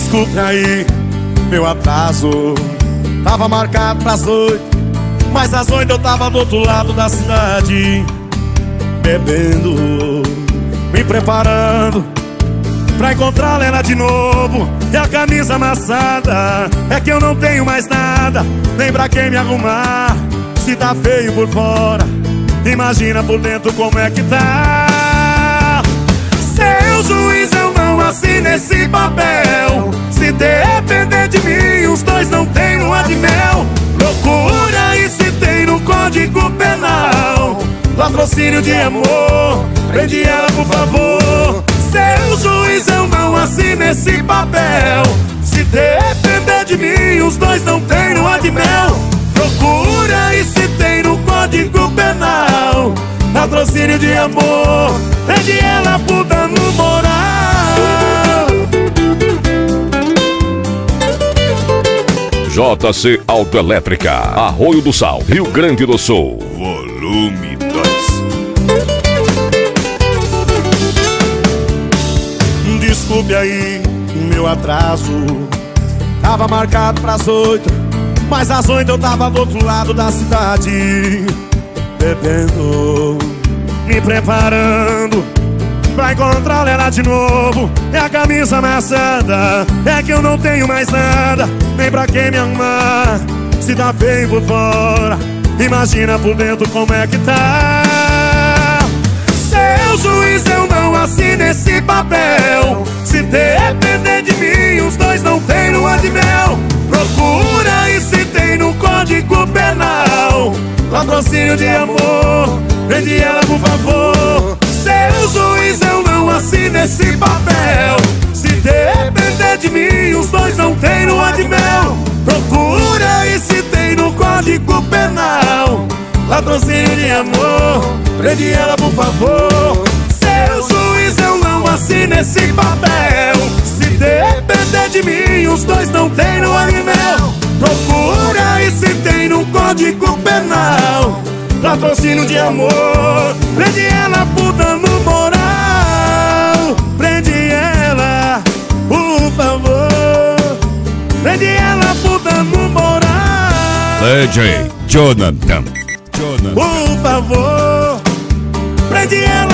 Desculpe aí, meu atraso. Tava marcado pras 8, mas às 8 eu tava do outro lado da cidade, bebendo, me preparando pra encontrar ela de novo. E a camisa amassada, é que eu não tenho mais nada, nem pra quem me arrumar. Se tá feio por fora, imagina por dentro como é que tá. Seu juiz, eu não assino esse papel. Se depender de mim, os dois não tem lua de mel. Procura aí se tem no Código Penal latrocínio de amor, prende ela por favor. Seu juiz, eu não assino esse papel. Se depender de mim, os dois não tem lua de mel. Procura aí se tem no Código Penal latrocínio de amor, prende ela por dano moral. JC Autoelétrica, Arroio do Sal, Rio Grande do Sul. Volume 2. Desculpe aí, meu atraso. Tava marcado pras 8, mas às 8 eu tava do outro lado da cidade, bebendo, me preparando pra encontrar ela de novo. É a camisa amassada, é que eu não tenho mais nada, nem pra quem me amar. Se tá feio por fora, imagina por dentro como é que tá. Seu juiz, eu não assino esse papel. Se depender de mim, os dois não tem lua de mel. Procura aí se tem no Código Penal latrocínio de amor, prende ela por favor. Seu juiz, eu não assino esse papel. Se depender de mim, os dois não tem lua de mel. Procura aí se tem no Código Penal latrocínio de amor, prende ela por favor. Seu juiz, eu não assino esse papel. Se depender de mim, os dois não tem lua de mel. Procura aí se tem no Código Penal latrocínio de amor, prende ela por dano moral. Prende ela, por favor, prende ela por dano moral. DJ Jonathan, Por favor, prende ela